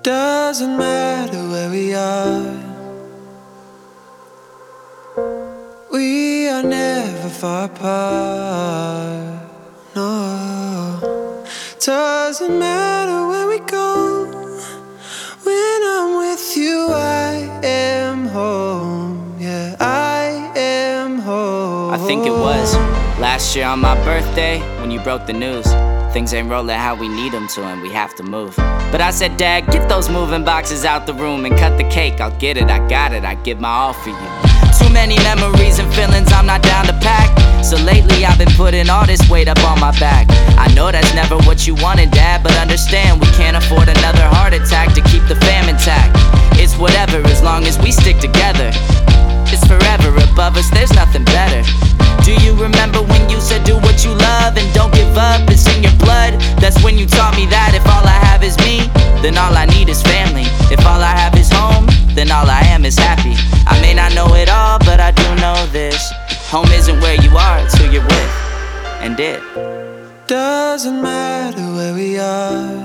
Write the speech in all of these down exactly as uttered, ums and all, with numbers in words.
Doesn't matter where we are, we are never far apart. No, doesn't matter where we go, when I'm with you I am home. Yeah, I am home. I think it was last year on my birthday when you broke the news. Things ain't rolling how we need them to, and we have to move. But I said, Dad, get those moving boxes out the room and cut the cake. I'll get it, I got it, I give my all for you. Too many memories and feelings I'm not down to pack. So lately I've been putting all this weight up on my back. I know that's never what you wanted, Dad, but understand we can't afford another heart attack to keep the fam intact. It's whatever as long as we stick together. It's forever above us, there's nothing better. Do you remember when you said do what you love and don't give up, it's in your blood? That's when you taught me that if all I have is me, then all I need is family. If all I have is home, then all I am is happy. I may not know it all, but I do know this: home isn't where you are, it's who you're with, and it doesn't matter where we are,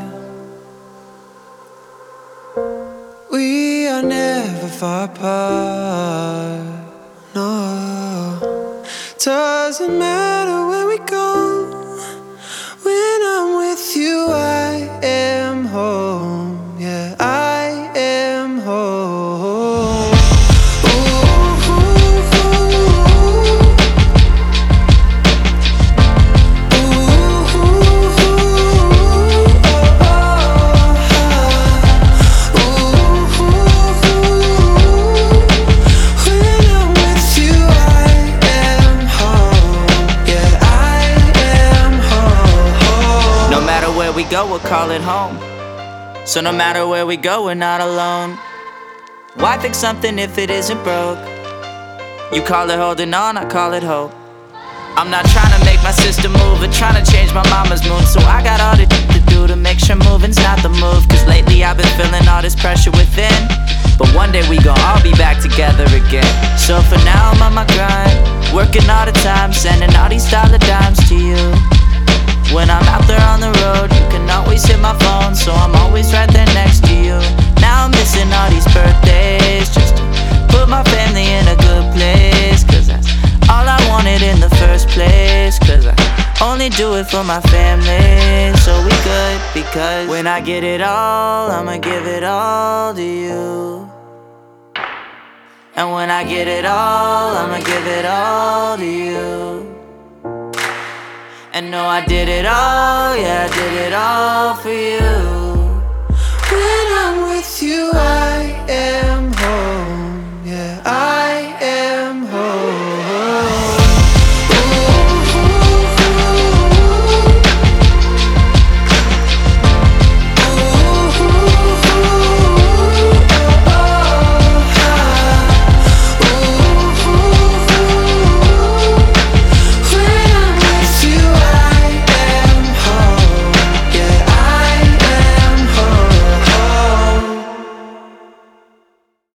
we are never far apart. No, doesn't matter where we go, when I'm with you I am home. Yeah, I am home. Ooh, ooh, we go, we'll call it home. So no matter where we go, we're not alone. Why fix something if it isn't broke? You call it holding on, I call it hope. I'm not trying to make my sister move or trying to change my mama's mood, so I got all the to do to make sure moving's not the move. Cause lately I've been feeling all this pressure within, but one day we gon' all be back together again. So for now I'm on my grind, working all the time, sending all these dollar dimes to you. When I'm out there on the road, you can always hit my phone, so I'm always right there next to you. Now I'm missing all these birthdays, just to put my family in a good place. Cause that's all I wanted in the first place. Cause I only do it for my family, so we good. Because when I get it all, I'ma give it all to you. And when I get it all, I'ma give it all to you. And no, I did it all, yeah, I did it all for you.